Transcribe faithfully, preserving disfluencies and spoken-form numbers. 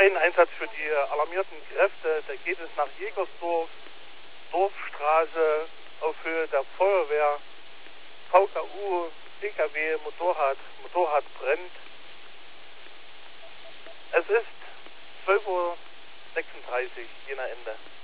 Ein Einsatz für die alarmierten Kräfte, da geht es nach Jägersdorf, Dorfstraße auf Höhe der Feuerwehr, V K U, P K W, Motorrad, Motorrad brennt. Es ist zwölf Uhr sechsunddreißig, jener Ende.